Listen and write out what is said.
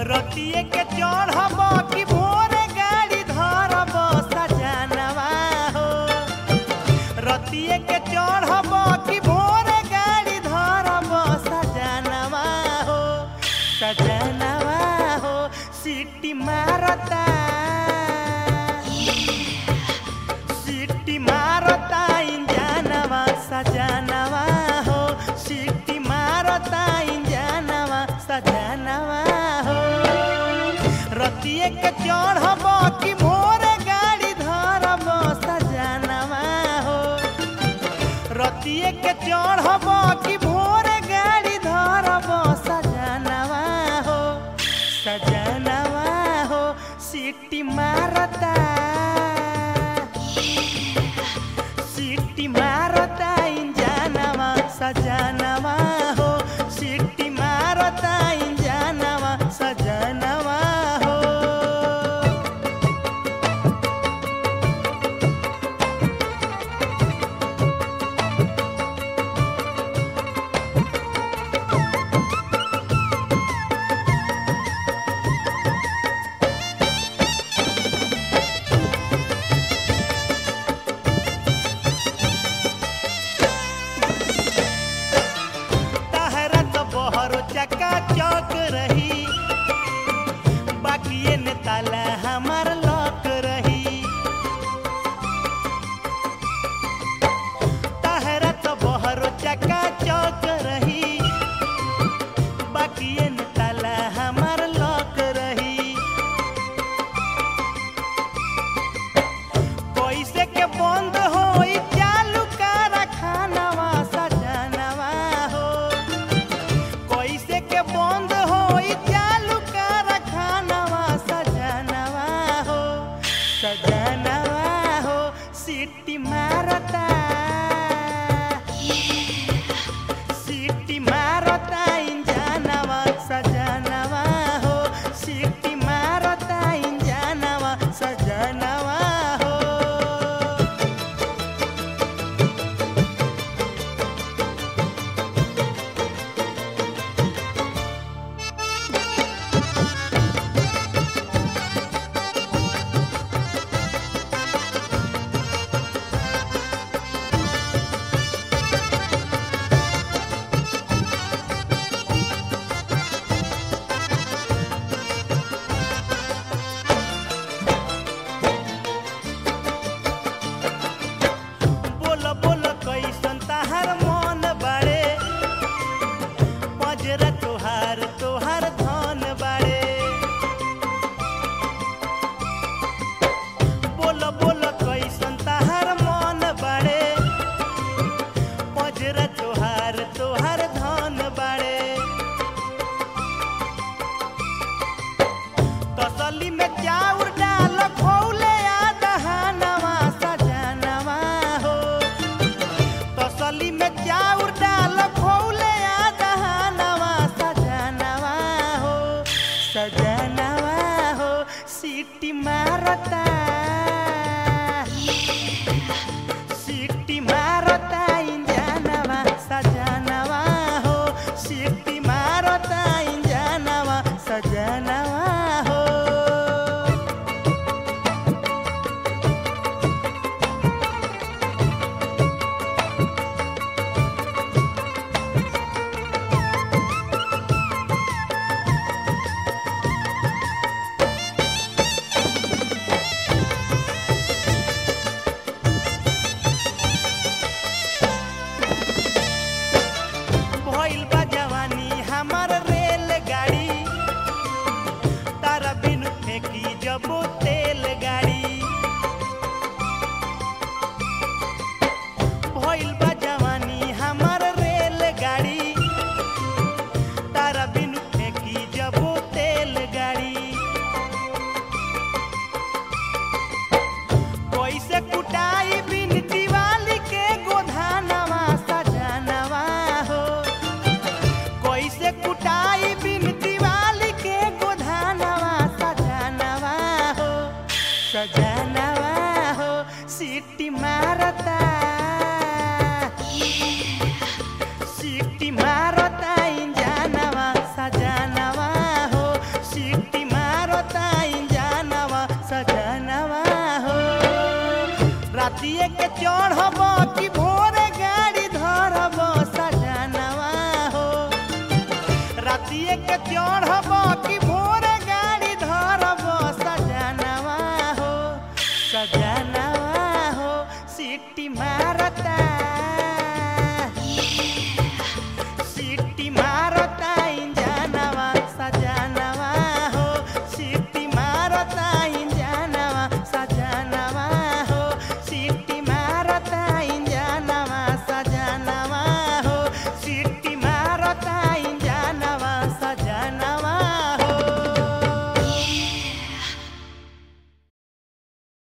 रतिये के चढ़ब कि भोरे गाड़ी धरब सजनवा हो। रतिये के चढ़ब कि भोरे गाड़ी धरब सजनवा हो। सजनवा हो सीटी मारता इंजनवा सजनवा हो। सीटी मारता इंजनवा सजनवा हो। रतिये के चढ़ब कि भोरे गाड़ी धरब सजनवा हो। रतिये के चढ़ब कि भोरे गाड़ी धरब सजनवा हो। सजनवा हो सीटी मारता इंजनवा सजनवा हो। सीटी मारता इंजनवा सजनवा हो। चक्का चौक रही बाकी ने ताला हमार लॉक रही। तहरा तो बहरो चक्का चौक रही बाकी ने ताला हमार लॉक रही। कैसे के बंद होई चालू कारखानवा सजनवा हो। कैसे के बंद होई चालू कारखानवा सजनवा हो। सजनवा हो सीटी मारता इंजनवा सजनवा हो। सीटी मारता इंजनवा सजनवा हो। तोहार धन बाड़े। बोलो बोलो कैसन तहार मन बाड़े। पजरा तोहार धन बाड़े। तसली में चाउर डाल खौले आ दहानवा सजनवा हो। तसली में चाउर डाल खौले आ दहानवा सजनवा हो। सीटी मारता इंजनवा सजनवा हो। सीटी मारता इंजनवा सजनवा हो। भइल बा जवानी हमार रेलगाड़ी तारा बिनु फेंकी जब तेल गाड़ी। भइल बा जवानी हमार रेलगाड़ी तारा बिनु फेंकी जब तेल गाड़ी। कैसे कुटाई बिन दिवाली के गोधानवा सजनवा हो। कैसे कुटाई बिन दिवाली के गोधानवा सजनवा हो। सजनवा हो सीटी मारता इंजनवा सजनवा हो। सीटी चढ़ब कि भोरे गाड़ी धरब सजनवा हो रातिए के चढ़ब कि भोरे